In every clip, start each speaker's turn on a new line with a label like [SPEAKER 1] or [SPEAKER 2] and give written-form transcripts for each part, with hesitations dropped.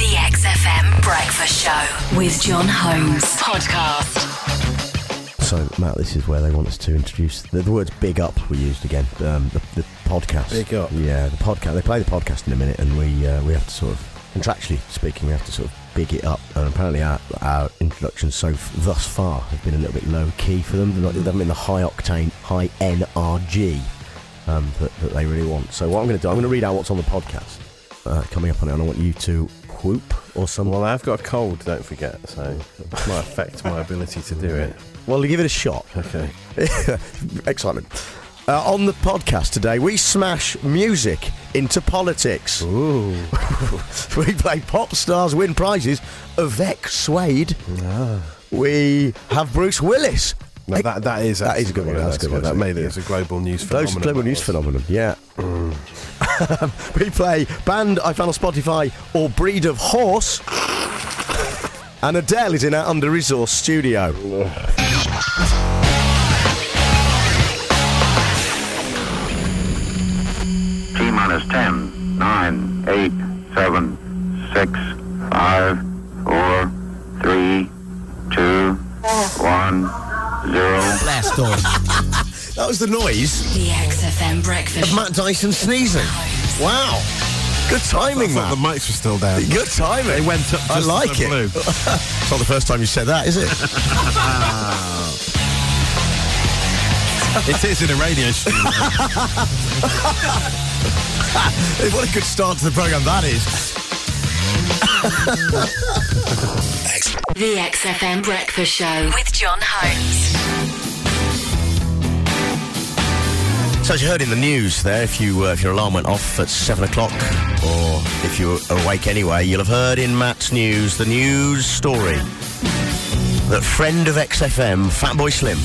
[SPEAKER 1] The XFM Breakfast Show with John Holmes. Podcast.
[SPEAKER 2] So, Matt, this is where they want us to introduce... The words big up were used again. The podcast.
[SPEAKER 3] Big up?
[SPEAKER 2] Yeah, the podcast. They play the podcast in a minute, and we have to sort of... Contractually speaking, we have to sort of big it up. And apparently our introductions thus far have been a little bit low-key for them. They haven't been the high-octane, high NRG that they really want. So what I'm going to do, I'm going to read out what's on the podcast coming up on it, and I want you to whoop or something.
[SPEAKER 3] Well, I've got a cold, don't forget, so it might affect my ability to do it.
[SPEAKER 2] Well, give it a shot.
[SPEAKER 3] Okay.
[SPEAKER 2] Excitement. On the podcast today, we smash music into politics.
[SPEAKER 3] Ooh.
[SPEAKER 2] We play Pop Stars Win Prizes, Avec Suede.
[SPEAKER 3] Ah.
[SPEAKER 2] We have Bruce Willis.
[SPEAKER 3] No, that is a good one.
[SPEAKER 2] That's a good one.
[SPEAKER 3] That made it as a global news phenomenon.
[SPEAKER 2] Global news phenomenon, yeah. We play Band I Found on Spotify or Breed of Horse. And Adele is in our under-resourced studio.
[SPEAKER 4] T-minus 10, 9, 8, 7, 6, 5, 4, 3, 2, 1... 0.
[SPEAKER 5] Blast off.
[SPEAKER 2] That was the noise
[SPEAKER 1] The XFM Breakfast
[SPEAKER 2] of Matt Dyson sneezing. Wow. Good timing,
[SPEAKER 3] I thought
[SPEAKER 2] Matt.
[SPEAKER 3] the mics were still down.
[SPEAKER 2] Good timing.
[SPEAKER 3] They went up.
[SPEAKER 2] I like it.
[SPEAKER 3] Blue.
[SPEAKER 2] It's not the first time you said that, is it?
[SPEAKER 3] It is in a radio studio.
[SPEAKER 2] What a good start to the programme that is.
[SPEAKER 1] The XFM Breakfast Show with John Holmes.
[SPEAKER 2] So as you heard in the news there, if your alarm went off at 7 o'clock, or if you were awake anyway, you'll have heard in Matt's news, the news story, that friend of XFM, Fatboy Slim,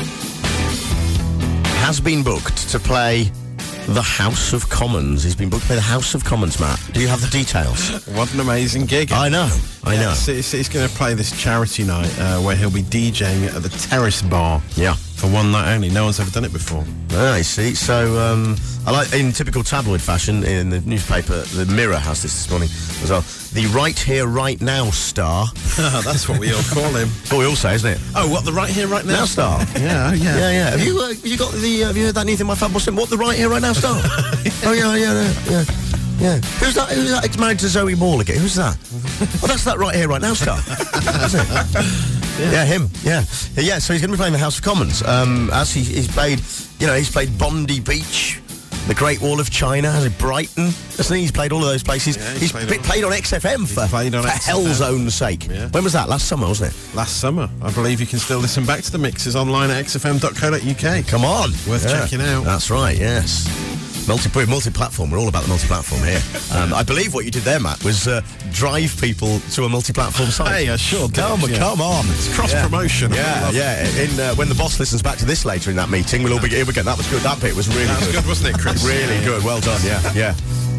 [SPEAKER 2] has been booked to play the House of Commons. He's been booked to play the House of Commons, Matt. Do you have the details?
[SPEAKER 3] What an amazing gig.
[SPEAKER 2] I know.
[SPEAKER 3] He's going to play this charity night where he'll be DJing at the Terrace Bar.
[SPEAKER 2] Yeah.
[SPEAKER 3] For one night only. No one's ever done it before.
[SPEAKER 2] I see. So, I like, in typical tabloid fashion, in the newspaper, the Mirror has this morning as well. The Right Here, Right Now star.
[SPEAKER 3] That's what we all call him.
[SPEAKER 2] That's what we all say, isn't it?
[SPEAKER 3] Oh, what, the Right Here, Right Now
[SPEAKER 2] star?
[SPEAKER 3] Yeah.
[SPEAKER 2] Yeah. Have you heard that new thing by Fatboy Slim? What, the Right Here, Right Now star? Oh, yeah. Who's that? It's married to Zoe Moore again. Who's that? Oh, that's that Right Here, Right Now star. Isn't it? Yeah, him. Yeah. So he's going to be playing the House of Commons. As he's played Bondi Beach, the Great Wall of China, has it Brighton? He's played all of those places.
[SPEAKER 3] Yeah,
[SPEAKER 2] he's played on XFM for hell's own sake. Yeah. When was that? Last summer, wasn't it?
[SPEAKER 3] Last summer. I believe you can still listen back to the mixes online at xfm.co.uk.
[SPEAKER 2] Come on.
[SPEAKER 3] Worth checking out.
[SPEAKER 2] That's right, yes. Multi-platform. We're all about the multi-platform here. I believe what you did there, Matt, was drive people to a multi-platform site.
[SPEAKER 3] Hey, I sure did.
[SPEAKER 2] Come on.
[SPEAKER 3] It's cross-promotion.
[SPEAKER 2] Yeah. When the boss listens back to this later in that meeting, we'll all be here again. That was good. That bit was really good.
[SPEAKER 3] That was good, wasn't it, Chris?
[SPEAKER 2] Really good. Well done. Yeah.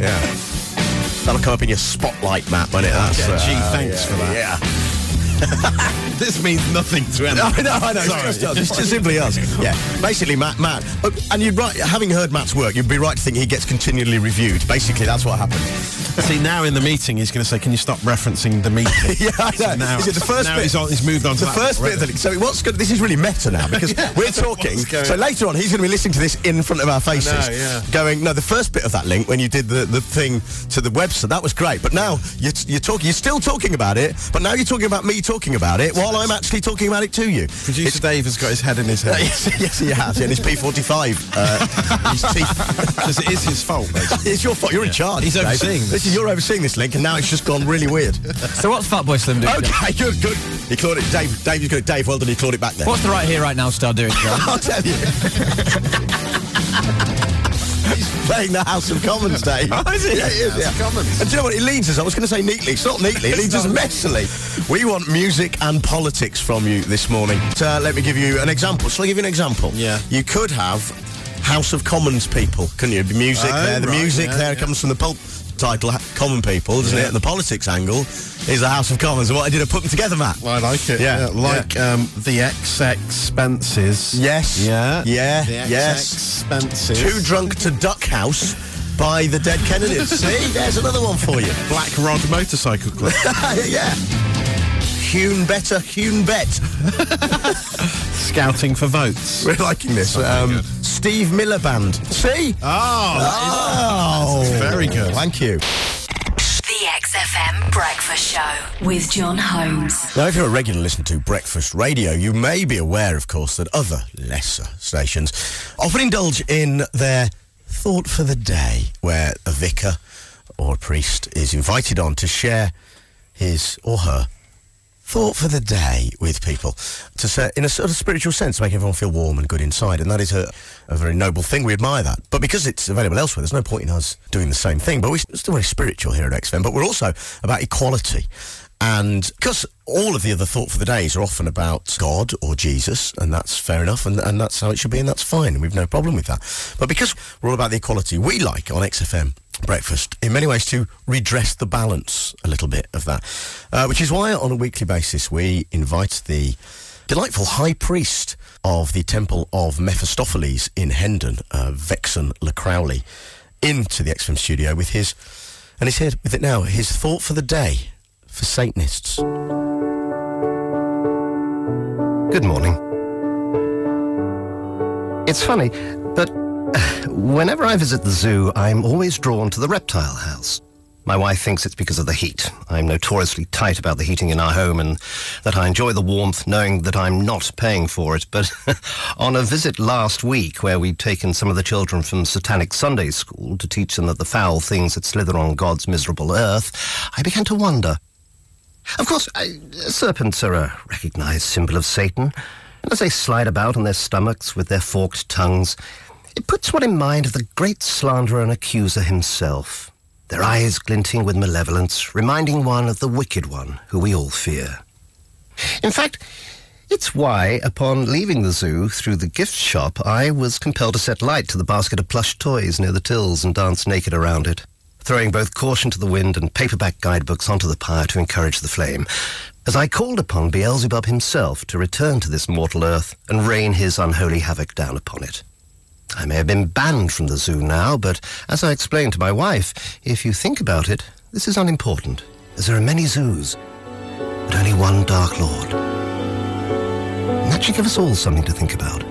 [SPEAKER 2] That'll come up in your spotlight, Matt, won't it?
[SPEAKER 3] Thanks for that.
[SPEAKER 2] Yeah.
[SPEAKER 3] This means nothing to anyone.
[SPEAKER 2] I know.
[SPEAKER 3] Sorry.
[SPEAKER 2] It's just simply us. Yeah. Basically, Matt. And you'd right. Having heard Matt's work, you'd be right to think he gets continually reviewed. Basically, that's what happens.
[SPEAKER 3] See, now in the meeting, he's going to say, "Can you stop referencing the meeting?"
[SPEAKER 2] Yeah, I know.
[SPEAKER 3] Now,
[SPEAKER 2] is it the first bit?
[SPEAKER 3] He's moved on to
[SPEAKER 2] the first bit. So what's good? This is really meta now because we're talking. So later on, he's going to be listening to this in front of our faces, going, "No, the first bit of that link when you did the thing to the website, that was great." But now you're still talking about it. But now you're talking about me talking about it while I'm actually talking about it to you.
[SPEAKER 3] Producer Dave has got his head in his head.
[SPEAKER 2] Yes, he has. And his P45. His teeth.
[SPEAKER 3] Because it is his fault, basically.
[SPEAKER 2] It's your fault. You're in charge.
[SPEAKER 3] He's overseeing this.
[SPEAKER 2] You're overseeing this link, and now it's just gone really weird.
[SPEAKER 5] So what's Fatboy Slim doing?
[SPEAKER 2] Okay, good. He clawed it. Dave, you got it. Dave, well done. He clawed it back there.
[SPEAKER 5] What's the Right Here, Right Now star doing, John?
[SPEAKER 2] I'll tell you. He's playing the House of Commons, Dave.
[SPEAKER 3] Oh, is it?
[SPEAKER 2] Yeah, he is,
[SPEAKER 3] House of Commons.
[SPEAKER 2] And do you know what? It leads us. I was going to say neatly. It's not neatly. It leads us messily. We want music and politics from you this morning. So let me give you an example. Shall I give you an example?
[SPEAKER 3] Yeah.
[SPEAKER 2] You could have House of Commons people, couldn't you? The music there. The music there comes from the pulp title, Common People, doesn't it? And the politics angle is the House of Commons. And what I did, I put them together, Matt.
[SPEAKER 3] Well, I like it.
[SPEAKER 2] Yeah.
[SPEAKER 3] The XX-Spences.
[SPEAKER 2] Yes.
[SPEAKER 3] Yeah.
[SPEAKER 2] Yeah.
[SPEAKER 3] The
[SPEAKER 2] Yes.
[SPEAKER 3] XX-Spences.
[SPEAKER 2] Too Drunk to Duck House. by the Dead Kennedys. See, there's another one for you.
[SPEAKER 3] Black Rod Motorcycle Club.
[SPEAKER 2] Yeah. Hewn better, hewn bet.
[SPEAKER 3] Scouting for votes.
[SPEAKER 2] We're liking this. Steve Miller Band. See?
[SPEAKER 3] Oh, very good.
[SPEAKER 2] Thank you.
[SPEAKER 1] The XFM Breakfast Show with John Holmes.
[SPEAKER 2] Now, if you're a regular listener to Breakfast Radio, you may be aware, of course, that other lesser stations often indulge in their Thought for the Day, where a vicar or a priest is invited on to share his or her thought for the day with people, to say, in a sort of spiritual sense, to make everyone feel warm and good inside, and that is a very noble thing. We admire that. But because it's available elsewhere, there's no point in us doing the same thing. But we're still very spiritual here at XFM, but we're also about equality. And because all of the other thought for the days are often about God or Jesus, and that's fair enough, and that's how it should be, and that's fine, and we've no problem with that. But because we're all about the equality, we like, on XFM Breakfast, in many ways, to redress the balance a little bit of that. Which is why, on a weekly basis, we invite the delightful high priest of the Temple of Mephistopheles in Hendon, Vexen Le Crowley, into the XFM studio with his, and he's here with it now, his thought for the day for Satanists.
[SPEAKER 6] Good morning. It's funny, but whenever I visit the zoo, I'm always drawn to the reptile house. My wife thinks it's because of the heat. I'm notoriously tight about the heating in our home and that I enjoy the warmth knowing that I'm not paying for it. But on a visit last week where we'd taken some of the children from Satanic Sunday School to teach them that the foul things that slither on God's miserable earth, I began to wonder. Of course, serpents are a recognized symbol of Satan, and as they slide about on their stomachs with their forked tongues, it puts one in mind of the great slanderer and accuser himself, their eyes glinting with malevolence, reminding one of the wicked one who we all fear. In fact, it's why, upon leaving the zoo through the gift shop, I was compelled to set light to the basket of plush toys near the tills and dance naked around it, throwing both caution to the wind and paperback guidebooks onto the pyre to encourage the flame, as I called upon Beelzebub himself to return to this mortal earth and rain his unholy havoc down upon it. I may have been banned from the zoo now, but as I explained to my wife, if you think about it, this is unimportant, as there are many zoos, but only one Dark Lord. And that should give us all something to think about.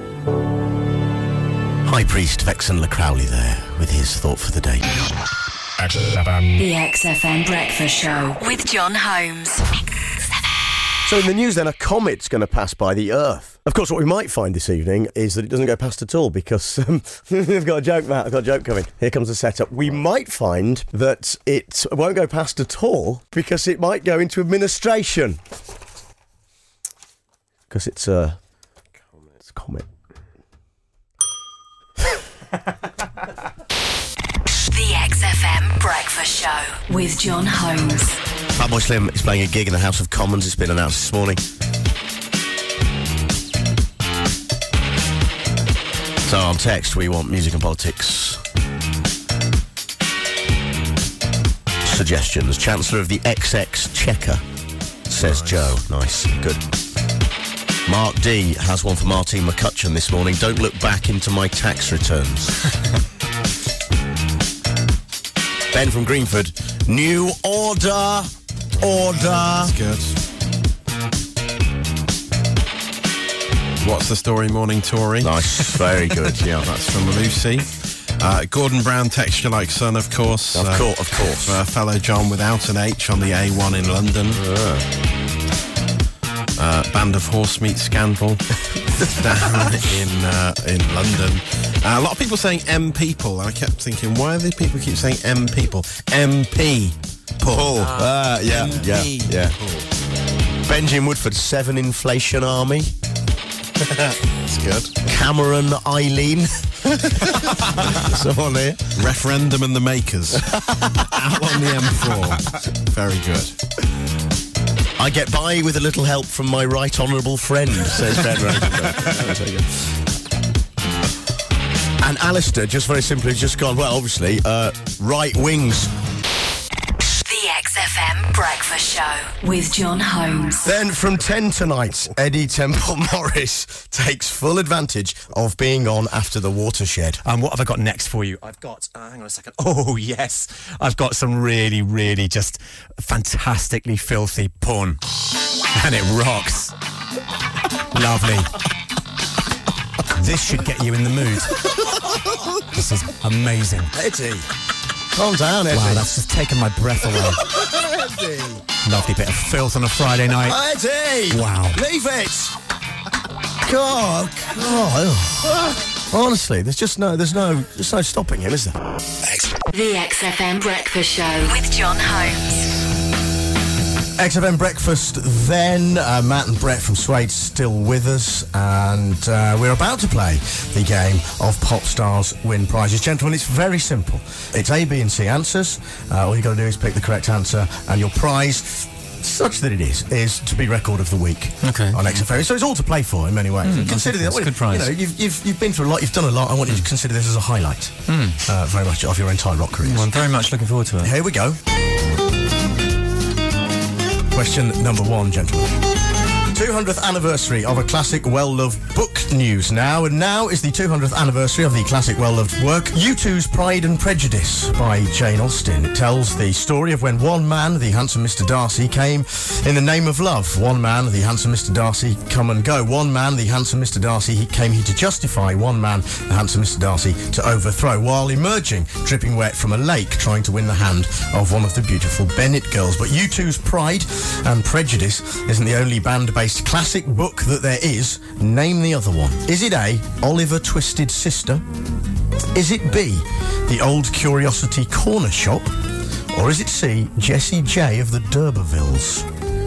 [SPEAKER 2] High Priest Vexen Le Crowley there with his thought for the day.
[SPEAKER 1] The XFM Breakfast Show with John Holmes.
[SPEAKER 2] So in the news then, a comet's going to pass by the Earth. Of course, what we might find this evening is that it doesn't go past at all because I've got a joke, Matt. I've got a joke coming. Here comes the setup. We might find that it won't go past at all because it might go into administration. Because it's a comet.
[SPEAKER 1] The XFM Breakfast Show with John Holmes.
[SPEAKER 2] Fatboy Slim is playing a gig in the House of Commons. It's been announced this morning. So on text, we want music and politics suggestions. Chancellor of the XX Chequer, says nice. Joe. Nice, good. Mark D has one for Martine McCutcheon this morning. Don't look back into my tax returns. Ben from Greenford. New order.
[SPEAKER 3] That's good. What's the story, Morning Tory?
[SPEAKER 2] Nice, very good, yeah.
[SPEAKER 3] That's from Lucy. Gordon Brown, Texture Like Sun, of course.
[SPEAKER 2] Of course.
[SPEAKER 3] Fellow John without an H on the A1 in London. Band of Horse Meat Scandal down in London. A lot of people saying M people. I kept thinking, why do people keep saying M people? MP Paul.
[SPEAKER 2] Yeah.
[SPEAKER 3] Paul.
[SPEAKER 2] Benjamin Woodford, 7 Inflation Army.
[SPEAKER 3] That's good.
[SPEAKER 2] Cameron Eileen. Someone here.
[SPEAKER 3] Referendum and the Makers. Out on the M4. Very good.
[SPEAKER 2] I get by with a little help from my right honourable friend, says Ben Rosenberg. And Alistair, just very simply, just gone, well, obviously, right wings.
[SPEAKER 1] The XFM XFM Breakfast Show with John Holmes.
[SPEAKER 2] Then from 10 tonight, Eddie Temple Morris takes full advantage of being on After the Watershed.
[SPEAKER 7] And what have I got next for you? I've got, hang on a second. Oh, yes. I've got some really, really just fantastically filthy porn. And it rocks. Lovely. This should get you in the mood. This is amazing.
[SPEAKER 2] Eddie, calm down, Eddie.
[SPEAKER 7] Wow, that's just taken my breath away.
[SPEAKER 2] Eddie.
[SPEAKER 7] Lovely bit of filth on a Friday night.
[SPEAKER 2] Eddie!
[SPEAKER 7] Wow.
[SPEAKER 2] Leave it! God. Honestly, there's no stopping him, is there?
[SPEAKER 1] The XFM Breakfast Show with John Holmes.
[SPEAKER 2] XFM Breakfast then. Matt and Brett from Suede still with us, and we're about to play the game of Pop Stars Win Prizes. Gentlemen, it's very simple. It's A, B and C answers. All you got to do is pick the correct answer, and your prize, such that it is to be Record of the Week.
[SPEAKER 7] Okay.
[SPEAKER 2] On XFM. So it's all to play for in many ways. Consider
[SPEAKER 7] that's a good prize.
[SPEAKER 2] You know, you've been through a lot, you've done a lot. I want you to consider this as a highlight, very much of your entire rock career.
[SPEAKER 5] Well, I'm very much looking forward to it.
[SPEAKER 2] Here we go. Question number 1, gentlemen. 200th anniversary of a classic well-loved book news now, and now is the 200th anniversary of the classic well-loved work U2's Pride and Prejudice by Jane Austen. It tells the story of when one man, the handsome Mr. Darcy, came in the name of love. One man, the handsome Mr. Darcy, come and go. One man, the handsome Mr. Darcy, he came here to justify. One man, the handsome Mr. Darcy, to overthrow, while emerging, dripping wet from a lake, trying to win the hand of one of the beautiful Bennett girls. But U2's Pride and Prejudice isn't the only band-based classic book that there is. Name the other one. Is it A, Oliver Twisted Sister? Is it B, The Old Curiosity Corner Shop? Or is it C, Jessie J of the D'Urbervilles?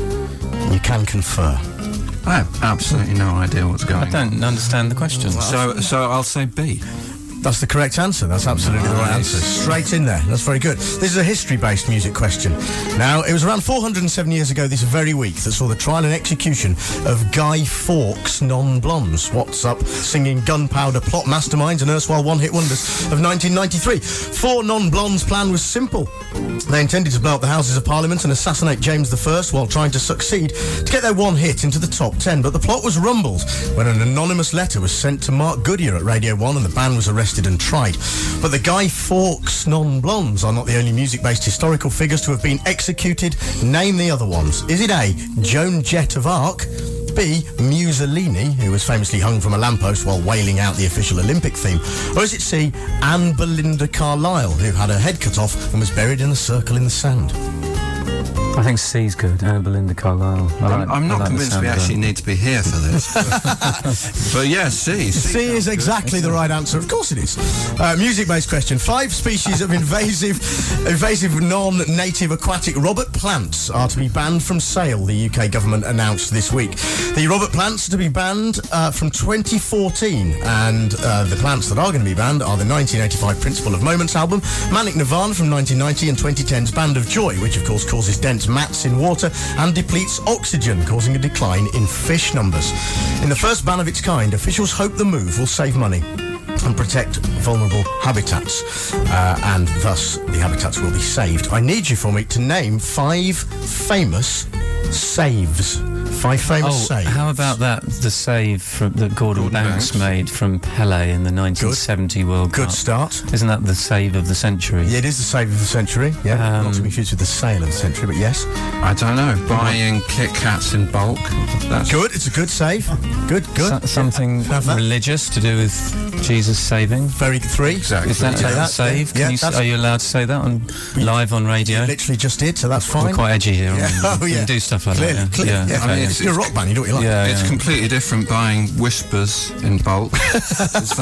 [SPEAKER 2] You can confer.
[SPEAKER 8] I have absolutely no idea what's going on.
[SPEAKER 5] I don't understand the question.
[SPEAKER 8] So I'll say B.
[SPEAKER 2] That's the correct answer. That's absolutely the right answer. Straight in there. That's very good. This is a history-based music question. Now, it was around 407 years ago this very week that saw the trial and execution of Guy Fawkes' Non-Blondes. What's Up, singing gunpowder plot masterminds and erstwhile one-hit wonders of 1993. 4 Non-Blondes' plan was simple. They intended to blow up the Houses of Parliament and assassinate James I while trying to succeed to get their one hit into the top 10. But the plot was rumbled when an anonymous letter was sent to Mark Goodyear at Radio 1 and the band was arrested and tried. But the Guy Fawkes Non-Blondes are not the only music-based historical figures to have been executed. Name the other ones. Is it A, Joan Jett of Arc? B, Mussolini, who was famously hung from a lamppost while wailing out the official Olympic theme? Or is it C, Anne Belinda Carlisle, who had her head cut off and was buried in a circle in the sand?
[SPEAKER 5] I think C's good. Anne Belinda Carlisle.
[SPEAKER 8] I'm not convinced we actually need to be here for this. But yeah, C.
[SPEAKER 2] C is exactly the right answer. Of course it is. Music-based question. 5 species of invasive non-native aquatic Robert plants are to be banned from sale, the UK government announced this week. The Robert plants are to be banned from 2014, and the plants that are going to be banned are the 1985 Principle of Moments album, Manic Nirvana from 1990, and 2010's Band of Joy, which of course causes dense mats in water and depletes oxygen, causing a decline in fish numbers. In the first ban of its kind, officials hope the move will save money and protect vulnerable habitats, and thus the habitats will be saved. I need you for me to name 5 famous saves. 5 famous saves.
[SPEAKER 5] How about the save that Gordon Banks made from Pele in the 1970 World Cup?
[SPEAKER 2] Good start.
[SPEAKER 5] Isn't that the save of the century?
[SPEAKER 2] Yeah, it is the save of the century. Yeah, not to be confused with the sale of the century, but yes.
[SPEAKER 8] I don't know. Buying Kit Kats in bulk. That's
[SPEAKER 2] good. It's a good save. Good.
[SPEAKER 5] Something religious to do with Jesus saving.
[SPEAKER 2] Very 3.
[SPEAKER 8] Exactly.
[SPEAKER 5] Is that a save? Are you allowed to say that live on radio?
[SPEAKER 2] You literally just did, so that's fine.
[SPEAKER 5] We're quite edgy here.
[SPEAKER 2] Yeah.
[SPEAKER 5] We can do stuff like that.
[SPEAKER 2] Clearly.
[SPEAKER 5] Yeah.
[SPEAKER 2] Yeah.
[SPEAKER 5] Okay.
[SPEAKER 2] You're a rock band, you do what you like.
[SPEAKER 8] It's completely different buying Whispers in bulk. Is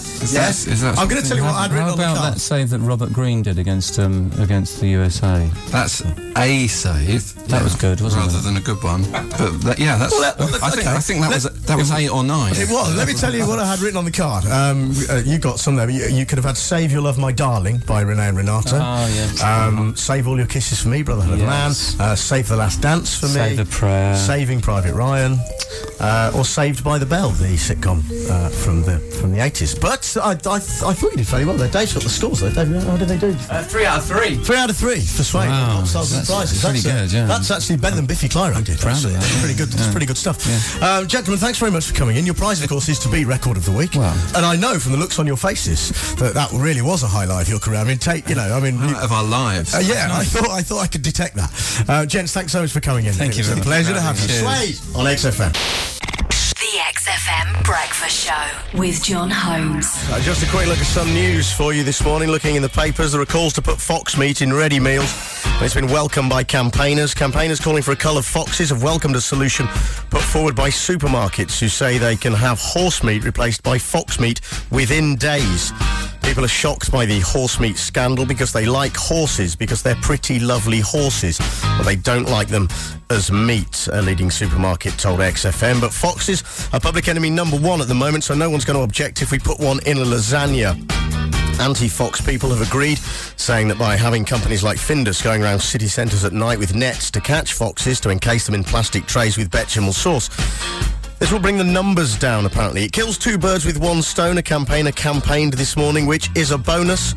[SPEAKER 8] that
[SPEAKER 2] I'm going to tell you what I'd written
[SPEAKER 5] How
[SPEAKER 2] on the
[SPEAKER 5] about
[SPEAKER 2] card.
[SPEAKER 5] that save that Robert Greene did against the USA?
[SPEAKER 8] That's a save.
[SPEAKER 5] That was good, wasn't
[SPEAKER 8] rather
[SPEAKER 5] it?
[SPEAKER 8] than a good one. But that's. I think that was 8 or 9.
[SPEAKER 2] It was. Let me tell you what I had written on the card. You got some there. You could have had "Save Your Love, My Darling" by Renee and Renata.
[SPEAKER 5] Oh, yes.
[SPEAKER 2] "Save All Your Kisses for Me," Brotherhood of Man. "Save the Last Dance for Me."
[SPEAKER 5] Save a Prayer.
[SPEAKER 2] "Saving Private Ryan," or "Saved by the Bell," the sitcom from the 80s. But Yes, I thought you did fairly well there. Dave's got the scores though. Dave, how did they do?
[SPEAKER 7] 3 out of 3.
[SPEAKER 2] 3 out of 3 for Swain.
[SPEAKER 5] Wow,
[SPEAKER 2] Stars and
[SPEAKER 5] that's
[SPEAKER 2] Surprises.
[SPEAKER 5] pretty good, yeah.
[SPEAKER 2] That's actually better than Biffy Clyro did.
[SPEAKER 5] Proud of that,
[SPEAKER 2] That's
[SPEAKER 5] yeah.
[SPEAKER 2] pretty good. That's pretty good stuff.
[SPEAKER 5] Yeah.
[SPEAKER 2] Gentlemen, thanks very much for coming in. Your prize, of course, is to be Record of the Week.
[SPEAKER 5] Wow.
[SPEAKER 2] And I know from the looks on your faces that really was a highlight of your career. I mean,
[SPEAKER 8] Of our lives.
[SPEAKER 2] I thought I could detect that. Gents, thanks so much for coming in.
[SPEAKER 5] Thank you
[SPEAKER 2] It was
[SPEAKER 5] very
[SPEAKER 2] a
[SPEAKER 5] much.
[SPEAKER 2] pleasure to have you.
[SPEAKER 5] Cheers.
[SPEAKER 2] Suede on XFM.
[SPEAKER 1] The XFM Breakfast Show with John Holmes.
[SPEAKER 2] Just a quick look at some news for you this morning. Looking in the papers, there are calls to put fox meat in ready meals. And it's been welcomed by campaigners. Campaigners calling for a cull of foxes have welcomed a solution put forward by supermarkets who say they can have horse meat replaced by fox meat within days. People are shocked by the horse meat scandal because they like horses, because they're pretty lovely horses, but they don't like them as meat, a leading supermarket told XFM. But foxes are public enemy number 1 at the moment, so no one's going to object if we put one in a lasagna. Anti-fox people have agreed, saying that by having companies like Findus going around city centres at night with nets to catch foxes, to encase them in plastic trays with bechamel sauce, this will bring the numbers down, apparently. It kills 2 birds with 1 stone, a campaigner campaigned this morning, which is a bonus,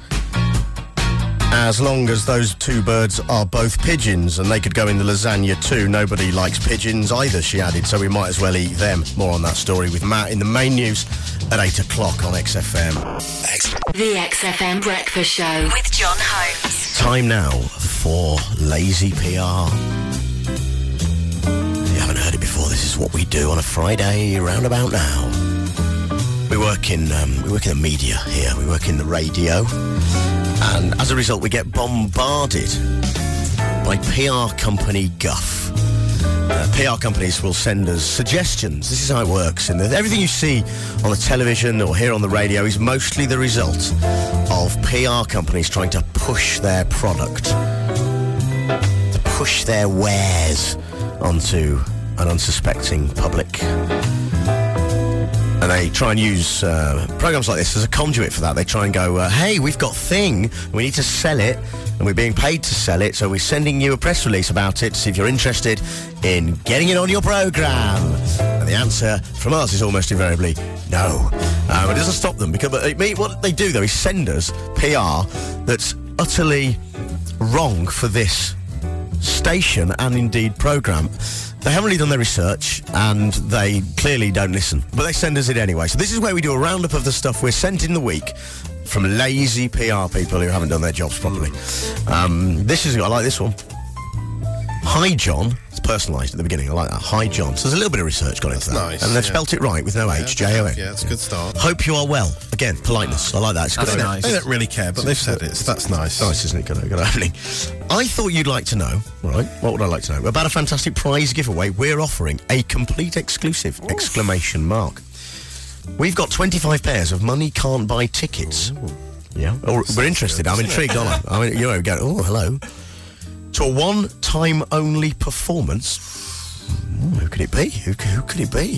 [SPEAKER 2] as long as those 2 birds are both pigeons, and they could go in the lasagna too. Nobody likes pigeons either, she added, so we might as well eat them. More on that story with Matt in the main news at 8 o'clock on XFM.
[SPEAKER 1] The XFM Breakfast Show with John Holmes.
[SPEAKER 2] Time now for Lazy PR. If you haven't heard it before, this is what we do on a Friday round about now. We work in the media here. We work in the radio, and as a result, we get bombarded by PR company guff. PR companies will send us suggestions. This is how it works. And everything you see on the television or hear on the radio is mostly the result of PR companies trying to push their product, to push their wares onto an unsuspecting public. And they try and use programs like this as a conduit for that. They try and go, hey, we've got Thing, we need to sell it, and we're being paid to sell it, so we're sending you a press release about it, see if you're interested in getting it on your programme. And the answer from us is almost invariably no. It doesn't stop them, because what they do, though, is send us PR that's utterly wrong for this station and indeed programme. They haven't really done their research, and they clearly don't listen. But they send us it anyway. So this is where we do a roundup of the stuff we're sent in the week from lazy PR people who haven't done their jobs properly. I like this one. Hi, John. It's personalised at the beginning. I like that. Hi, John. So there's a little bit of research gone into that.
[SPEAKER 3] Nice,
[SPEAKER 2] And they've
[SPEAKER 3] yeah.
[SPEAKER 2] spelt it right with no H, J-O-N.
[SPEAKER 3] Yeah, it's a good start.
[SPEAKER 2] Hope you are well. Again, politeness. I like that. It's good.
[SPEAKER 3] They don't really care, but they've said it, so that's nice.
[SPEAKER 2] Nice, isn't it? Good opening. I thought you'd like to know, right? What would I like to know? About a fantastic prize giveaway we're offering. A complete exclusive! Exclamation mark. We've got 25 pairs of money can't buy tickets.
[SPEAKER 3] Ooh.
[SPEAKER 2] Yeah. We're interested. I'm intrigued, aren't I? I mean, you go, oh, hello. To a one-time only performance. Who could it be? Who could it be?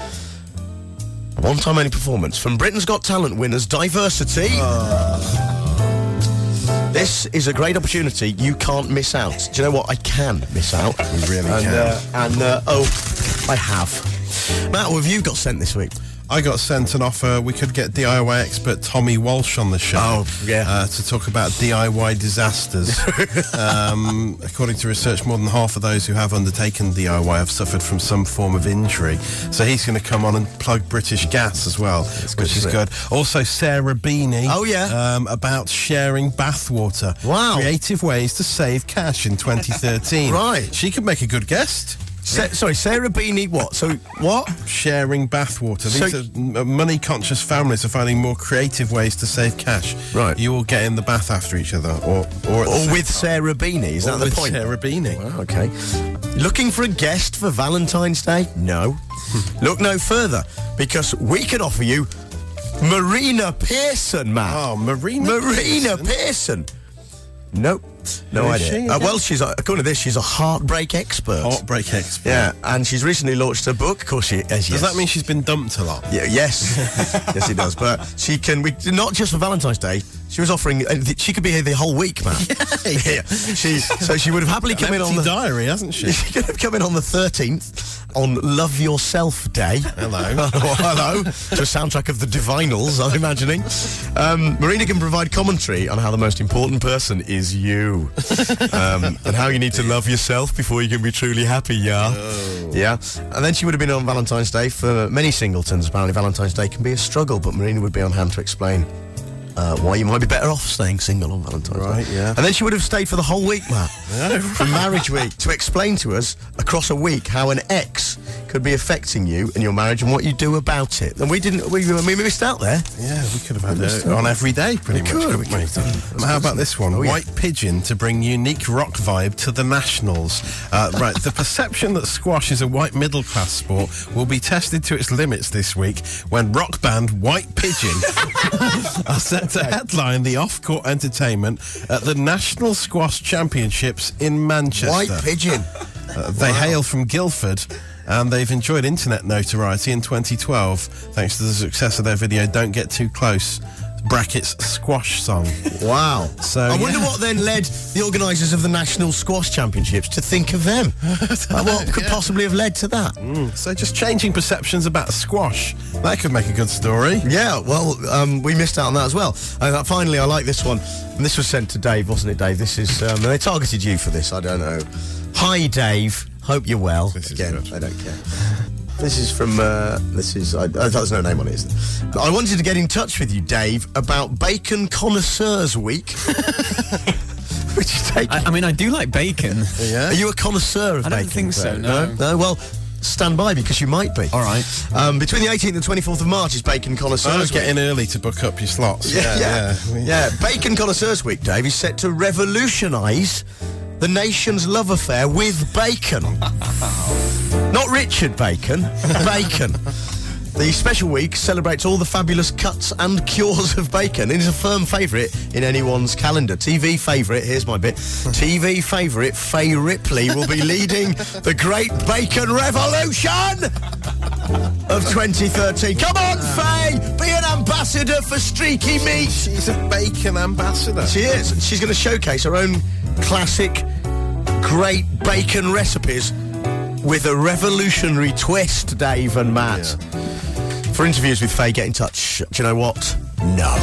[SPEAKER 2] A one-time only performance from Britain's Got Talent winners Diversity. This is a great opportunity you can't miss out. Do you know what? I can miss out.
[SPEAKER 3] We really can.
[SPEAKER 2] I have. Matt, what have you got sent this week?
[SPEAKER 3] I got sent an offer. We could get DIY expert Tommy Walsh on the show.
[SPEAKER 2] Oh, yeah.
[SPEAKER 3] To talk about DIY disasters. According to research, more than half of those who have undertaken DIY have suffered from some form of injury. So he's going to come on and plug British Gas as well, which is good. Also, Sarah Beanie.
[SPEAKER 2] Oh, yeah.
[SPEAKER 3] About sharing bathwater.
[SPEAKER 2] Wow.
[SPEAKER 3] Creative ways to save cash in 2013.
[SPEAKER 2] Right.
[SPEAKER 3] She could make a good guest.
[SPEAKER 2] Sorry, Sarah Beanie what? So, what?
[SPEAKER 3] Sharing bathwater. These are money-conscious families are finding more creative ways to save cash.
[SPEAKER 2] Right.
[SPEAKER 3] You all get in the bath after each other, or
[SPEAKER 2] with Sarah Beanie, is that the point?
[SPEAKER 3] Sarah Beanie.
[SPEAKER 2] Well, okay. Looking for a guest for Valentine's Day? No. Look no further, because we can offer you Marina Pearson, Matt.
[SPEAKER 3] Oh, Marina
[SPEAKER 2] Pearson. Nope. No
[SPEAKER 3] Who is
[SPEAKER 2] idea.
[SPEAKER 3] she?
[SPEAKER 2] Well, according to this, she's a heartbreak expert.
[SPEAKER 3] Heartbreak expert.
[SPEAKER 2] Yeah, and she's recently launched a book. Of course she has.
[SPEAKER 3] Does that mean she's been dumped a lot?
[SPEAKER 2] Yeah, yes. Yes, it does. But she can, not just for Valentine's Day, She was offering. She could be here the whole week, man. Yeah. So she would have happily come in on the
[SPEAKER 3] diary, hasn't she?
[SPEAKER 2] She could have come in on the 13th on Love Yourself Day.
[SPEAKER 3] Hello.
[SPEAKER 2] Hello. To a soundtrack of the Divinals, I'm imagining. Marina can provide commentary on how the most important person is you, and how you need to love yourself before you can be truly happy. Yeah.
[SPEAKER 3] Oh.
[SPEAKER 2] Yeah. And then she would have been on Valentine's Day. For many singletons, apparently Valentine's Day can be a struggle, but Marina would be on hand to explain why you might be better off staying single on Valentine's Day.
[SPEAKER 3] Right, yeah.
[SPEAKER 2] And then she would have stayed for the whole week, Matt, for Marriage Week, to explain to us across a week how an ex could be affecting you and your marriage and what you do about it. And we missed out there.
[SPEAKER 3] Yeah, we could have had it on every day, pretty much.
[SPEAKER 2] We could.
[SPEAKER 3] How about this one?
[SPEAKER 2] Oh, yeah.
[SPEAKER 3] White Pigeon to bring unique rock vibe to the Nationals. Right, the perception that squash is a white middle-class sport will be tested to its limits this week when rock band White Pigeon are set to headline the off-court entertainment at the National Squash Championships in Manchester.
[SPEAKER 2] White Pigeon.
[SPEAKER 3] They hail from Guildford, and they've enjoyed internet notoriety in 2012 thanks to the success of their video "Don't Get Too Close" brackets squash song.
[SPEAKER 2] Wow.
[SPEAKER 3] So
[SPEAKER 2] I wonder what then led the organisers of the National Squash Championships to think of them. What could possibly have led to that?
[SPEAKER 3] So just changing perceptions about squash, that could make a good story.
[SPEAKER 2] Yeah, well, we missed out on that as well. Finally, I like this one. And this was sent to Dave, wasn't it, Dave? This is, they targeted you for this, I don't know. Hi, Dave. Hope you're well.
[SPEAKER 3] This is
[SPEAKER 2] Again,
[SPEAKER 3] good.
[SPEAKER 2] I don't care. This is from, there's no name on it, is there? I wanted to get in touch with you, Dave, about Bacon Connoisseurs Week. Which is taking...
[SPEAKER 5] I mean, I do like bacon.
[SPEAKER 3] Yeah.
[SPEAKER 2] Are you a connoisseur of
[SPEAKER 5] I
[SPEAKER 2] bacon?
[SPEAKER 5] don't think so,
[SPEAKER 2] Dave?
[SPEAKER 5] no.
[SPEAKER 2] No? Well, stand by because you might be.
[SPEAKER 5] All right.
[SPEAKER 2] Between the 18th and 24th of March is Bacon Connoisseurs Week.
[SPEAKER 3] Get in early to book up your slots.
[SPEAKER 2] Yeah. Bacon Connoisseurs Week, Dave, is set to revolutionise the nation's love affair with bacon. Not Richard Bacon, bacon. The special week celebrates all the fabulous cuts and cures of bacon and is a firm favourite in anyone's calendar. TV favourite, here's my bit, TV favourite Faye Ripley will be leading the Great Bacon Revolution of 2013. Come on, Faye, be an ambassador for streaky meat.
[SPEAKER 3] She's a bacon ambassador.
[SPEAKER 2] She is, and she's going to showcase her own classic great bacon recipes with a revolutionary twist, Dave and Matt. For interviews with Faye, get in touch. Do you know what? No.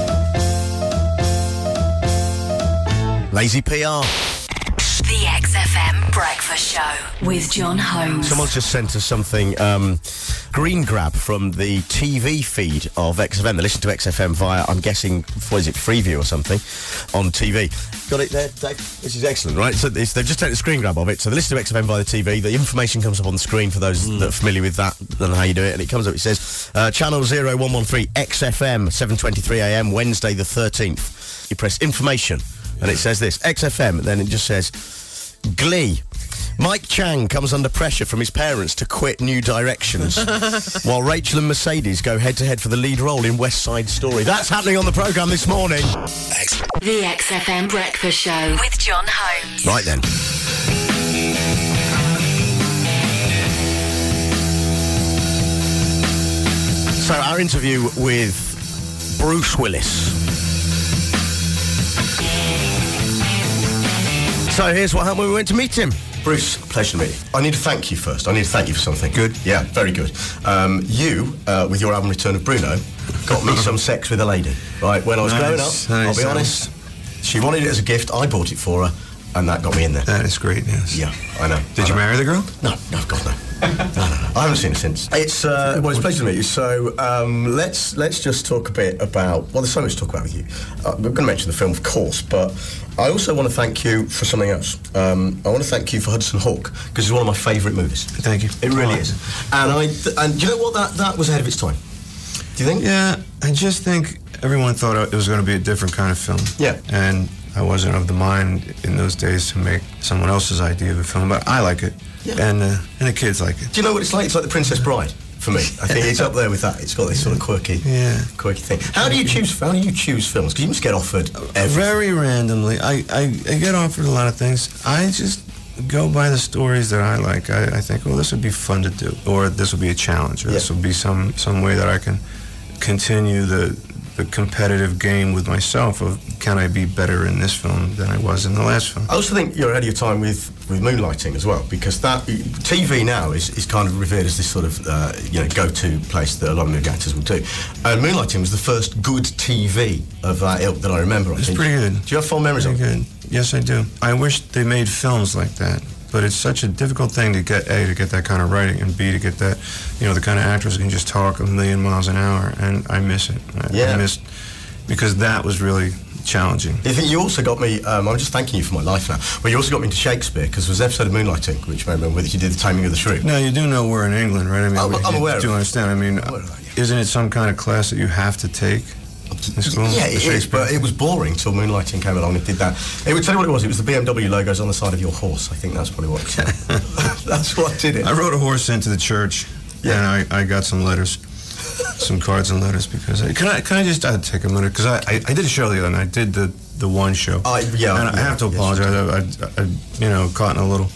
[SPEAKER 2] Lazy PR.
[SPEAKER 1] The XFM Breakfast Show with John Holmes.
[SPEAKER 2] Someone's just sent us something, green grab from the TV feed of XFM. They listen to XFM via, I'm guessing, what is it, Freeview or something, on TV. Got it there, Dave? This is excellent, right? So they've just taken a screen grab of it. So they listen to XFM via the TV. The information comes up on the screen for those that are familiar with that and how you do it. And it comes up, it says, channel 0113 XFM, 7:23am, Wednesday the 13th. You press information, and it says this, XFM, and then it just says, Glee. Mike Chang comes under pressure from his parents to quit New Directions, while Rachel and Mercedes go head-to-head for the lead role in West Side Story. That's happening on the programme this morning.
[SPEAKER 1] The XFM Breakfast Show with John Holmes.
[SPEAKER 2] Right then. So our interview with Bruce Willis. So here's what happened when we went to meet him. Bruce, pleasure to meet you. I need to thank you first. I need to thank you for something. Good? Yeah, very good. You, with your album Return of Bruno, got me some sex with a lady. Right, when I was growing up, I'll be honest, she wanted it as a gift, I bought it for her, and that got me in there.
[SPEAKER 8] That is great, yes.
[SPEAKER 2] Yeah, I know.
[SPEAKER 8] Did you marry the girl?
[SPEAKER 2] No, God, no. No. I haven't seen her since. It's well, it's a pleasure to meet you. So let's just talk a bit about. Well, there's so much to talk about with you. I'm going to mention the film, of course, but I also want to thank you for something else. I want to thank you for Hudson Hawk because it's one of my favourite movies.
[SPEAKER 8] Thank you.
[SPEAKER 2] It really is. And you know what? That was ahead of its time. Do you think?
[SPEAKER 8] Yeah, I just think everyone thought it was going to be a different kind of film.
[SPEAKER 2] Yeah.
[SPEAKER 8] And I wasn't of the mind in those days to make someone else's idea of a film, but I like it. Yeah. And the kids like it.
[SPEAKER 2] Do you know what it's like? It's like The Princess Bride for me. I think it's up there with that. It's got this sort of quirky thing. How do you choose films? Because you must get offered everything.
[SPEAKER 8] Very randomly. I get offered a lot of things. I just go by the stories that I like. I think, well, this would be fun to do, or this would be a challenge, or this would be some way that I can continue the the competitive game with myself of can I be better in this film than I was in the last film.
[SPEAKER 2] I also think you're ahead of your time with Moonlighting as well, because that TV now is kind of revered as this sort of go-to place that a lot of movie actors will do. And Moonlighting was the first good TV of that ilk that I remember.
[SPEAKER 8] It's pretty good.
[SPEAKER 2] Do you have fond memories of it?
[SPEAKER 8] Good. Yes, I do. I wish they made films like that. But it's such a difficult thing to get, A, to get that kind of writing, and B, to get that, the kind of actors who can just talk a million miles an hour, and I miss it. I miss, because that was really challenging.
[SPEAKER 2] I think you also got me, I'm just thanking you for my life now, but you also got me into Shakespeare, because there was an episode of Moonlighting, which I remember with you did The Taming of the Shrew.
[SPEAKER 8] Now, you do know we're in England, right? I mean,
[SPEAKER 2] I'm aware of it.
[SPEAKER 8] Do you understand? I mean, isn't it some kind of class that you have to take?
[SPEAKER 2] Yeah, it is, but it was boring till Moonlighting came along and did that. It would tell you what it was. It was the BMW logos on the side of your horse. I think that's probably what it was. That's what did it.
[SPEAKER 8] I rode a horse into the church, and I got some letters, some cards and letters, because can I just take a minute, because I did a show the other night. I did the one show. And I have to apologize. I caught in a little.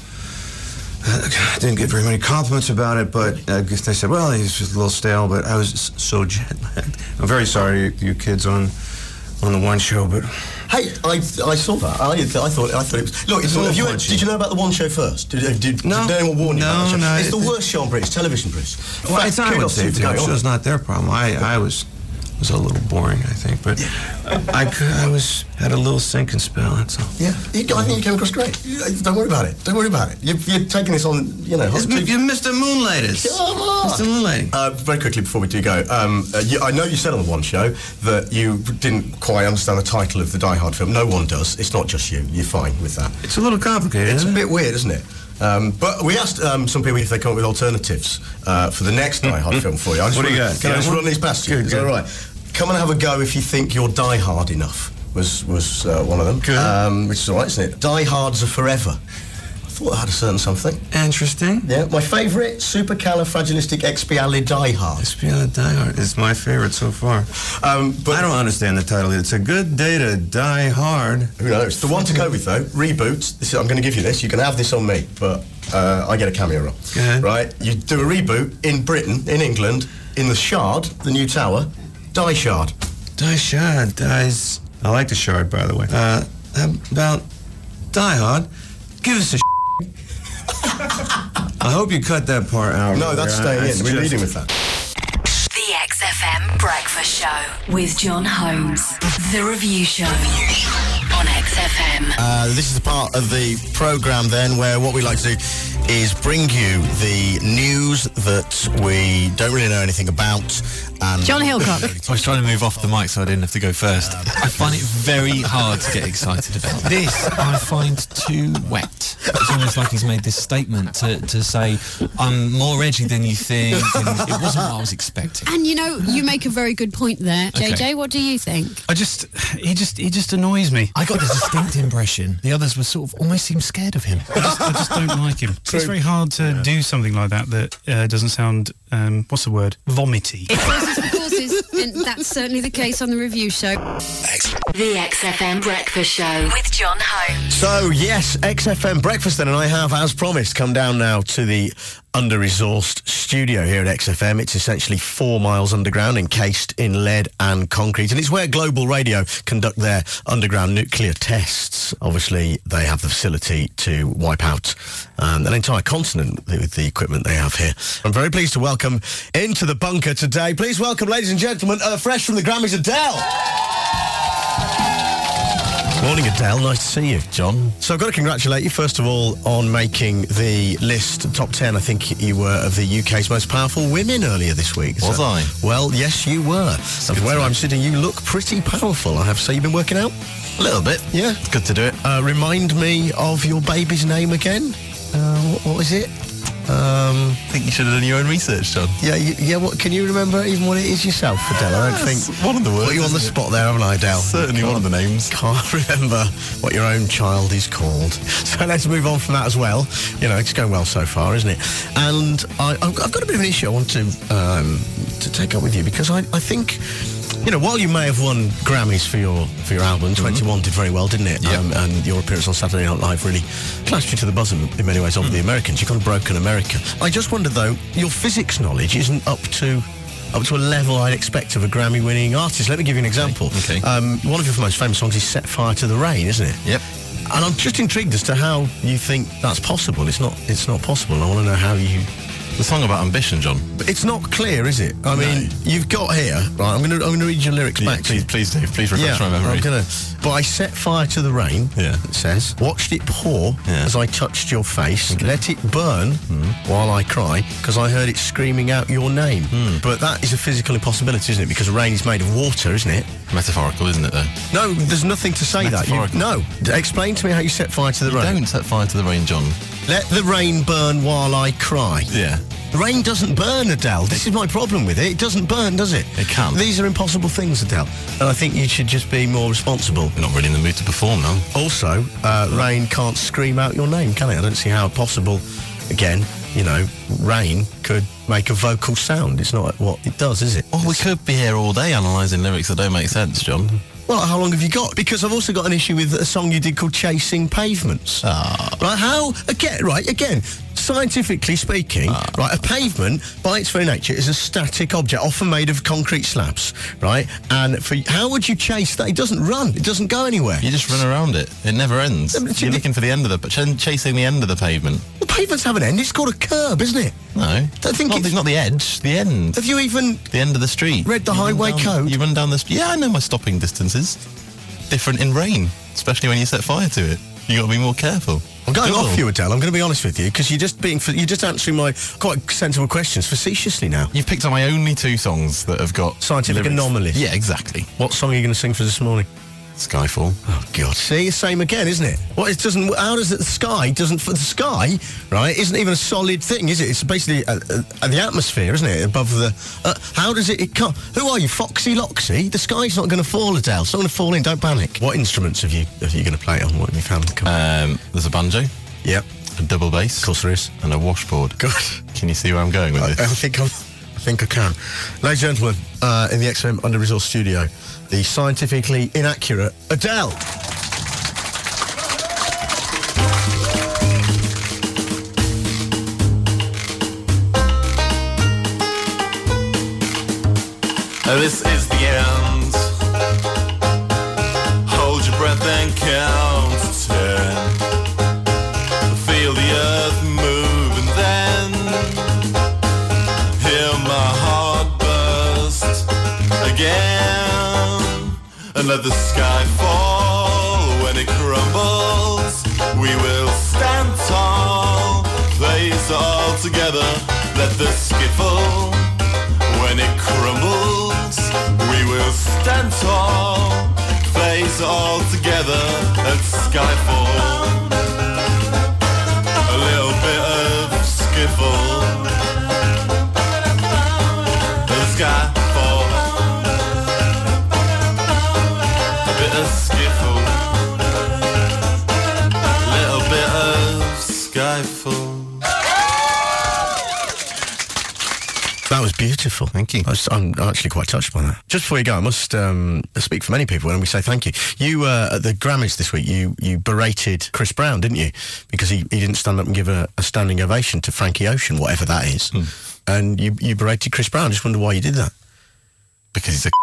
[SPEAKER 8] I didn't get very many compliments about it, but I guess they said, well, he's just a little stale, but I was just so jet-lagged. I'm very sorry, you kids on the one show, but...
[SPEAKER 2] Hey, I saw that. I thought it was... Look, did you know about the one show first? Did anyone warn you about the show?
[SPEAKER 8] No.
[SPEAKER 2] It's the worst show on British television, Bruce.
[SPEAKER 8] Well, it's not the show's not their problem. I was a little boring, I think, but I had a little sinking spell, that's all.
[SPEAKER 2] Yeah, I think you came across great. Don't worry about it. You're taking this on,
[SPEAKER 8] You're Mr. Moonlighters.
[SPEAKER 2] Come on.
[SPEAKER 8] Mr. Moonlighting.
[SPEAKER 2] Very quickly before we do go, I know you said on the one show that you didn't quite understand the title of the Die Hard film. No one does. It's not just you. You're fine with that.
[SPEAKER 8] It's a little complicated,
[SPEAKER 2] It's a bit weird, isn't it? But we asked some people if they come up with alternatives for the next Die Hard film for you.
[SPEAKER 8] What do you got?
[SPEAKER 2] Can I just run these past you? Is that all right? Come and have a go if you think you're Die Hard enough, was one of them.
[SPEAKER 8] Good.
[SPEAKER 2] Which is all right, isn't it? Die Hards are forever. I thought that had a certain something.
[SPEAKER 8] Interesting.
[SPEAKER 2] Yeah, my favourite, Supercalifragilisticexpialidocious.
[SPEAKER 8] Expialidocious is my favourite so far. But I don't understand the title. It's a good day to die hard.
[SPEAKER 2] Who knows? The one to go with, though, Reboot. I'm going to give you this. You can have this on me, but I get a cameo role.
[SPEAKER 8] Go ahead.
[SPEAKER 2] Right? You do a reboot in Britain, in England, in the Shard, the new tower. Die Shard.
[SPEAKER 8] Die Shard. Dies... I like the Shard, by the way. How about Die Hard? Give us a I hope you cut that part out.
[SPEAKER 2] No, that's staying in. We're leading with that.
[SPEAKER 1] The XFM Breakfast Show with John Holmes. The Review Show on XFM.
[SPEAKER 2] This is the part of the programme then where what we like to do is bring you the news that we don't really know anything about. And
[SPEAKER 9] John Hillcock.
[SPEAKER 10] I was trying to move off the mic so I didn't have to go first. I find it very hard to get excited about. This I find too wet. It's almost like he's made this statement to say, I'm more edgy than you think, and it wasn't what I was expecting.
[SPEAKER 9] And you make a very good point there.
[SPEAKER 10] Okay.
[SPEAKER 9] JJ, what do you think?
[SPEAKER 10] He just annoys me. I got this distinct impression the others were sort of almost seemed scared of him.
[SPEAKER 11] I just don't like him. It's very hard to do something like that doesn't sound, what's the word? Vomity.
[SPEAKER 9] It's horses for courses, and that's certainly the case on the Review Show.
[SPEAKER 1] The XFM Breakfast Show with John Holmes.
[SPEAKER 2] So, yes, XFM Breakfast then, and I have, as promised, come down now to the under-resourced studio here at XFM. It's essentially 4 miles underground, encased in lead and concrete, and it's where Global Radio conduct their underground nuclear tests. Obviously, they have the facility to wipe out an entire continent with the equipment they have here. I'm very pleased to welcome into the bunker today. Please welcome, ladies and gentlemen, fresh from the Grammys, Adele. Morning, Adele. Nice to see you, John. So I've got to congratulate you, first of all, on making the list, top 10, I think you were, of the UK's most powerful women earlier this week.
[SPEAKER 10] Was I?
[SPEAKER 2] Well, yes, you were. And where I'm sitting, you look pretty powerful, I have to say. You've been working out?
[SPEAKER 10] A little bit.
[SPEAKER 2] Yeah.
[SPEAKER 10] It's good to do it.
[SPEAKER 2] Remind me of your baby's name again. What is it?
[SPEAKER 10] I think you should have done your own research, John.
[SPEAKER 2] Yeah. What can you remember even what it is yourself, Adele? I don't think
[SPEAKER 10] one of the words.
[SPEAKER 2] Put you on the spot there, haven't I, Adele?
[SPEAKER 10] Certainly one of the names.
[SPEAKER 2] Can't remember what your own child is called. So let's move on from that as well. It's going well so far, isn't it? And I've got a bit of an issue I want to take up with you, because I think, while you may have won Grammys for your album, 21 did very well, didn't it?
[SPEAKER 10] Yeah.
[SPEAKER 2] And your appearance on Saturday Night Live really clashed you to the bosom in many ways of the Americans. You kind of broken America. I just wonder, though, your physics knowledge isn't up to up to a level I'd expect of a Grammy-winning artist. Let me give you an example.
[SPEAKER 3] Okay.
[SPEAKER 2] One of your most famous songs is Set Fire to the Rain, isn't it?
[SPEAKER 3] Yep.
[SPEAKER 2] And I'm just intrigued as to how you think that's possible. It's not possible. I want to know how you...
[SPEAKER 3] The song about ambition, John.
[SPEAKER 2] But it's not clear, is it? I mean, you've got here... Right, I'm going to read your lyrics back to you.
[SPEAKER 3] Please do. Please refresh my memory.
[SPEAKER 2] I'm going to... But I set fire to the rain, it says. Watched it pour as I touched your face. Okay. Let it burn while I cry, because I heard it screaming out your name. But that is a physical impossibility, isn't it? Because rain is made of water, isn't it?
[SPEAKER 10] Metaphorical, isn't it, though?
[SPEAKER 2] No, there's nothing to say that. No. Explain to me how you set fire to the rain.
[SPEAKER 10] Don't set fire to the rain, John.
[SPEAKER 2] Let the rain burn while I cry.
[SPEAKER 10] Yeah.
[SPEAKER 2] The rain doesn't burn, Adele. This is my problem with it. It doesn't burn, does it?
[SPEAKER 10] It can't.
[SPEAKER 2] These are impossible things, Adele. And I think you should just be more responsible.
[SPEAKER 10] You're not really in the mood to perform now.
[SPEAKER 2] Also, rain can't scream out your name, can it? I don't see how possible, again, rain could make a vocal sound. It's not what it does, is it?
[SPEAKER 10] Well, we could be here all day analysing lyrics that don't make sense, John.
[SPEAKER 2] Well, how long have you got? Because I've also got an issue with a song you did called Chasing Pavements. Right, again, scientifically speaking, right, a pavement, by its very nature, is a static object, often made of concrete slabs, right? And how would you chase that? It doesn't run. It doesn't go anywhere.
[SPEAKER 10] You just run around it. It never ends. You're looking for the end of chasing the end of the pavement.
[SPEAKER 2] Well, pavements have an end. It's called a curb, isn't it?
[SPEAKER 10] No. It's not the edge, the end.
[SPEAKER 2] Have you even...
[SPEAKER 10] The end of the street.
[SPEAKER 2] Read the highway code?
[SPEAKER 10] You run down the street. Yeah, I know my stopping distances. Different in rain, especially when you set fire to it. You got to be more careful.
[SPEAKER 2] I'm going off you, Adele. I'm going to be honest with you, because you're just answering my quite sensible questions facetiously now.
[SPEAKER 10] You've picked up my only two songs that have got
[SPEAKER 2] scientific anomalies.
[SPEAKER 10] Yeah, exactly.
[SPEAKER 2] What song are you going to sing for this morning?
[SPEAKER 10] Skyfall.
[SPEAKER 2] Oh God! See, same again, isn't it? What it doesn't? How does it? The sky, right? Isn't even a solid thing, is it? It's basically the atmosphere, isn't it? Above the. How does it? It can't. Who are you, Foxy Loxy? The sky's not going to fall, Adele. It's not going to fall in. Don't panic. What instruments have you going to play on? What have you found?
[SPEAKER 10] There's a banjo.
[SPEAKER 2] Yep.
[SPEAKER 10] A double bass.
[SPEAKER 2] Of course there is.
[SPEAKER 10] And a washboard.
[SPEAKER 2] Good.
[SPEAKER 10] Can you see where I'm going with this?
[SPEAKER 2] I think I can. Ladies and gentlemen, in the XFM Under-Resourced studio, the scientifically inaccurate Adele.
[SPEAKER 12] This is the end. Hold your breath and count to 10. Feel the earth move and then hear my heart burst again. And let the sky fall when it crumbles. We will stand tall, face all together. Let the skiffle when it crumbles. We will stand tall, face all together at skyfall. A little bit of skiffle at skyfall. A bit of skiffle, a little bit of skyfall.
[SPEAKER 2] That was beautiful.
[SPEAKER 10] Thank you.
[SPEAKER 2] I'm actually quite touched by that. Just before you go, I must speak for many people when we say thank you. You, at the Grammys this week, you berated Chris Brown, didn't you? Because he didn't stand up and give a standing ovation to Frankie Ocean, whatever that is. And you berated Chris Brown. Just wonder why you did that.
[SPEAKER 10] Because he's a...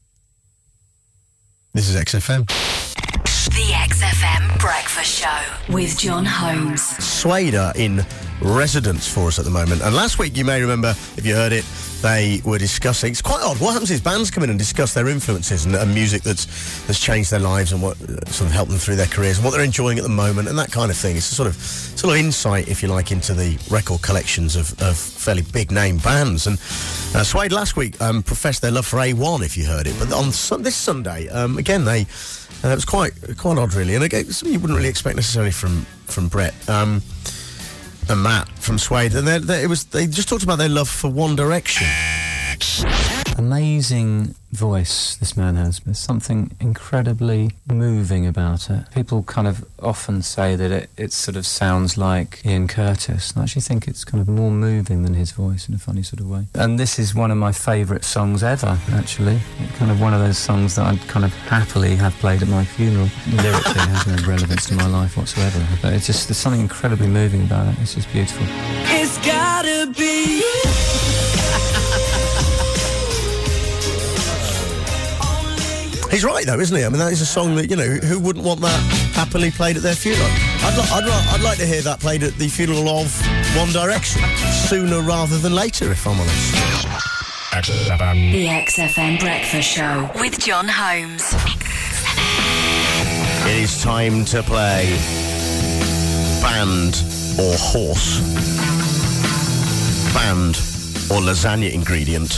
[SPEAKER 2] This is XFM.
[SPEAKER 1] The XFM Breakfast Show with John Holmes.
[SPEAKER 2] Suede are in residence for us at the moment. And last week, you may remember, if you heard it, they were discussing... It's quite odd. What happens is bands come in and discuss their influences and music that's changed their lives and what sort of helped them through their careers and what they're enjoying at the moment and that kind of thing. It's a sort of insight, if you like, into the record collections of fairly big-name bands. And Suede last week professed their love for A1, if you heard it. But on this Sunday, again, they... it was quite odd, really, and again, something you wouldn't really expect necessarily from Brett and Matt from Suede. And they just talked about their love for One Direction.
[SPEAKER 5] Amazing voice this man has. There's something incredibly moving about it. People kind of often say that it sort of sounds like Ian Curtis, and I actually think it's kind of more moving than his voice in a funny sort of way. And this is one of my favourite songs ever, actually. It's kind of one of those songs that I'd kind of happily have played at my funeral. Lyrically, it has no relevance to my life whatsoever, but there's something incredibly moving about it. It's just beautiful.
[SPEAKER 12] It's gotta be you.
[SPEAKER 2] He's right, though, isn't he? I mean, that is a song that, you know, who wouldn't want that happily played at their funeral? I'd like to hear that played at the funeral of One Direction sooner rather than later, if I'm honest.
[SPEAKER 1] The XFM Breakfast Show with John Holmes.
[SPEAKER 2] It is time to play Band or Horse. Band or lasagna ingredient.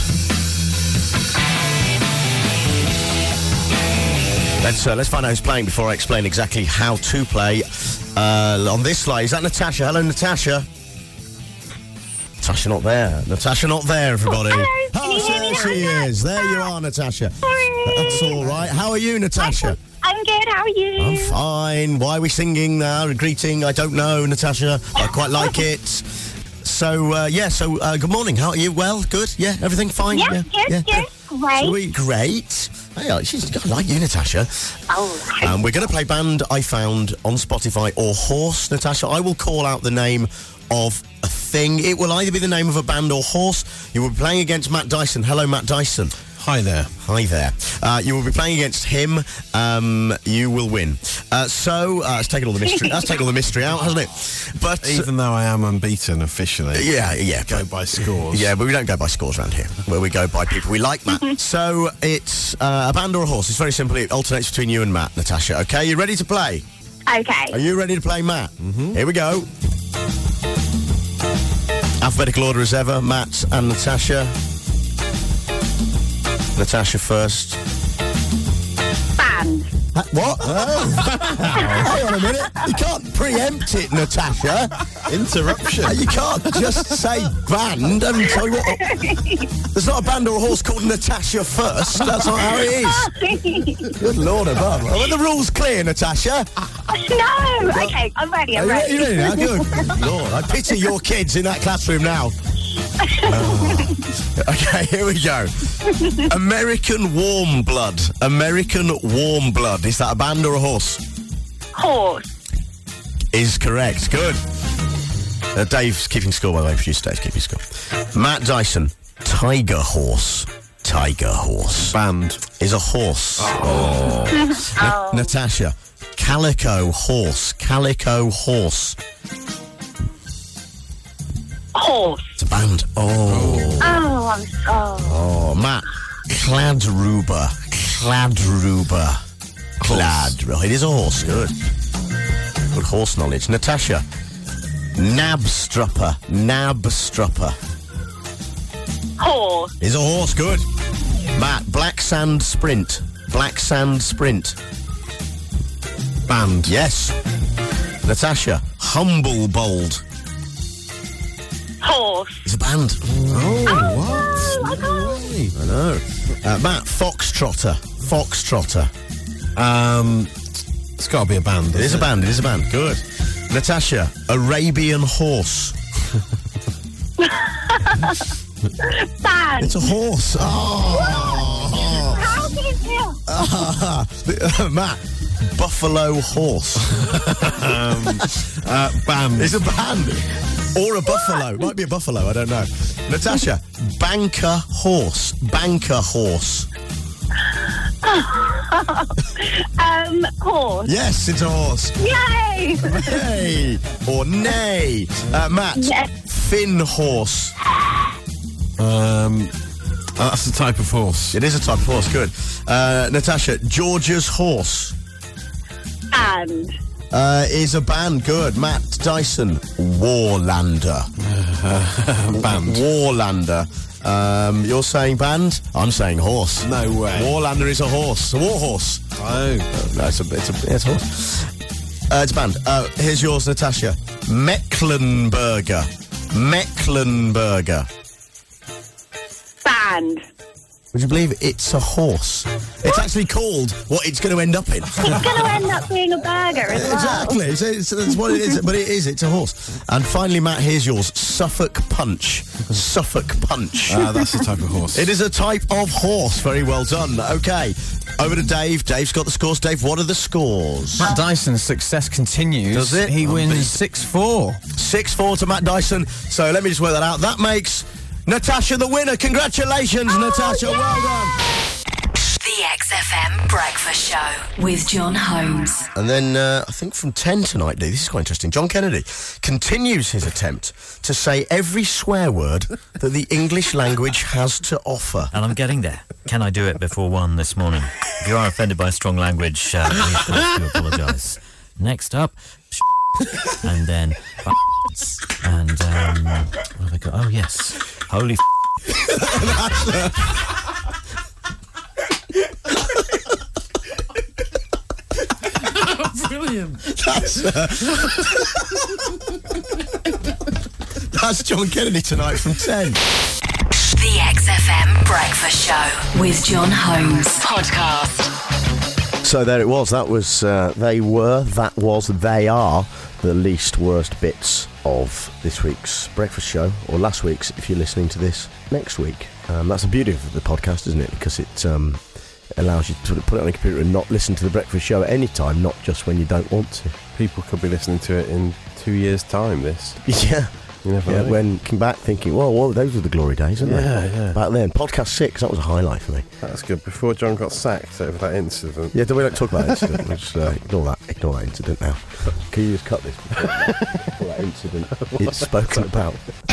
[SPEAKER 2] Let's find out who's playing before I explain exactly how to play. On this line, is that Natasha? Hello, Natasha. Natasha not there. Natasha not there, everybody.
[SPEAKER 13] Oh, hello.
[SPEAKER 2] Oh, there she is. There you are, Natasha. Sorry. That's all right. How are you, Natasha?
[SPEAKER 13] I'm good. How are you?
[SPEAKER 2] I'm fine. Why are we singing now? Greeting? I don't know, Natasha. I quite like it. So, good morning. How are you? Well, good? Yeah, everything fine?
[SPEAKER 13] Yeah. Great.
[SPEAKER 2] Great. Hey, I like you, Natasha.
[SPEAKER 13] Oh.
[SPEAKER 2] We're going to play Band I Found on Spotify or Horse, Natasha. I will call out the name of a thing. It will either be the name of a band or horse. You will be playing against Matt Dyson. Hello, Matt Dyson.
[SPEAKER 3] Hi there.
[SPEAKER 2] Hi there. You will be playing against him. You will win. It's taken all the mystery. That's taken all the mystery out, hasn't it? But
[SPEAKER 3] even though I am unbeaten officially, go by scores.
[SPEAKER 2] Yeah, but we don't go by scores around here. Where we go by people we like, Matt. So it's a band or a horse. It's very simple. It alternates between you and Matt, Natasha. Okay, you ready to play?
[SPEAKER 13] Okay.
[SPEAKER 2] Are you ready to play, Matt? Mm-hmm. Here we go. Alphabetical order as ever. Matt and Natasha. Natasha first.
[SPEAKER 13] Band.
[SPEAKER 2] What? Oh. Hang on a minute. You can't preempt it, Natasha.
[SPEAKER 3] Interruption.
[SPEAKER 2] You can't just say band and tell you what. There's not a band or a horse called Natasha first. That's not how it is. Good Lord above. Are the rules clear, Natasha?
[SPEAKER 13] No. Okay, I'm ready. I'm ready.
[SPEAKER 2] You ready now? Good. Lord, I pity your kids in that classroom now. Okay, here we go. American Warm Blood. American Warm Blood. Is that a band or a horse?
[SPEAKER 13] Horse.
[SPEAKER 2] Is correct. Good. Dave's keeping score, by the way. Producer Dave's keeping score. Matt Dyson. Tiger Horse. Tiger Horse.
[SPEAKER 3] Band.
[SPEAKER 2] Is a horse. Oh. Natasha. Calico Horse. Calico Horse.
[SPEAKER 13] Horse.
[SPEAKER 2] It's a band. Oh, Matt. Cladruber. Cladruber. Cladruber. It is a horse. Good. Good horse knowledge. Natasha. Nabstrupper. Nabstrupper.
[SPEAKER 13] Horse.
[SPEAKER 2] Is a horse. Good. Matt. Black Sand Sprint. Black Sand Sprint.
[SPEAKER 3] Band.
[SPEAKER 2] Yes. Natasha. Humble Bold.
[SPEAKER 13] Horse.
[SPEAKER 2] It's a band. What? I know. Matt, Foxtrotter. Foxtrotter.
[SPEAKER 3] It's got to be a band.
[SPEAKER 2] It is a band. It is a band. Good. Natasha, Arabian Horse.
[SPEAKER 13] Band.
[SPEAKER 2] It's a horse. Oh.
[SPEAKER 13] How did it feel?
[SPEAKER 2] Matt, Buffalo Horse.
[SPEAKER 3] Band.
[SPEAKER 2] It's a band. Or a buffalo. It might be a buffalo, I don't know. Natasha, Banker Horse. Banker Horse.
[SPEAKER 13] Horse.
[SPEAKER 2] Yes, it's a horse.
[SPEAKER 13] Yay!
[SPEAKER 2] Hey! Or nay. Matt,
[SPEAKER 13] yes.
[SPEAKER 2] Fin Horse.
[SPEAKER 3] That's a type of horse.
[SPEAKER 2] It is a type of horse, good. Natasha, Georgia's Horse.
[SPEAKER 13] Band.
[SPEAKER 2] Is a band, good. Matt Dyson, Warlander.
[SPEAKER 3] Band.
[SPEAKER 2] Warlander. You're saying band? I'm saying horse.
[SPEAKER 3] No way.
[SPEAKER 2] Warlander is a horse. A war horse.
[SPEAKER 3] Oh.
[SPEAKER 2] No, it's a horse. It's a band. Here's yours, Natasha. Mecklenburger. Mecklenburger.
[SPEAKER 13] Band.
[SPEAKER 2] Would you believe it's a horse? It's actually called what it's going to end up in.
[SPEAKER 13] It's going to end up being a burger as well.
[SPEAKER 2] Exactly. That's what it is. But it is. It's a horse. And finally, Matt, here's yours. Suffolk Punch. Suffolk Punch.
[SPEAKER 3] That's a type of horse.
[SPEAKER 2] It is a type of horse. Very well done. Okay. Over to Dave. Dave's got the scores. Dave, what are the scores?
[SPEAKER 7] Matt Dyson's success continues.
[SPEAKER 2] Does it?
[SPEAKER 7] He wins 6-4.
[SPEAKER 2] 6-4 to Matt Dyson. So let me just work that out. That makes Natasha the winner. Congratulations, Natasha. Well done.
[SPEAKER 1] The XFM Breakfast Show with John Holmes.
[SPEAKER 2] And then I think from 10 tonight, this is quite interesting. John Kennedy continues his attempt to say every swear word that the English language has to offer.
[SPEAKER 14] And I'm getting there. Can I do it before 1 this morning? If you are offended by strong language, please do apologise. Next up, and then and what have I got? Oh yes, holy.
[SPEAKER 2] Brilliant. That's John Kennedy tonight from 10.
[SPEAKER 1] The XFM Breakfast Show with John Holmes podcast.
[SPEAKER 2] So there it was. That was, they are the least worst bits of this week's breakfast show, or last week's if you're listening to this next week. That's the beauty of the podcast, isn't it? Because it allows you to put it on a computer and not listen to the breakfast show at any time, not just when you don't want to.
[SPEAKER 3] People could be listening to it in 2 years' time, this.
[SPEAKER 2] Yeah.
[SPEAKER 3] You never know.
[SPEAKER 2] When came back thinking, well, those were the glory days, weren't they?
[SPEAKER 3] Yeah.
[SPEAKER 2] Back then, podcast 6, that was a highlight for me.
[SPEAKER 3] That's good. Before John got sacked over that incident.
[SPEAKER 2] Yeah, we don't talk about that incident. We'll just ignore that incident now. Can you just cut this before that incident is spoken about?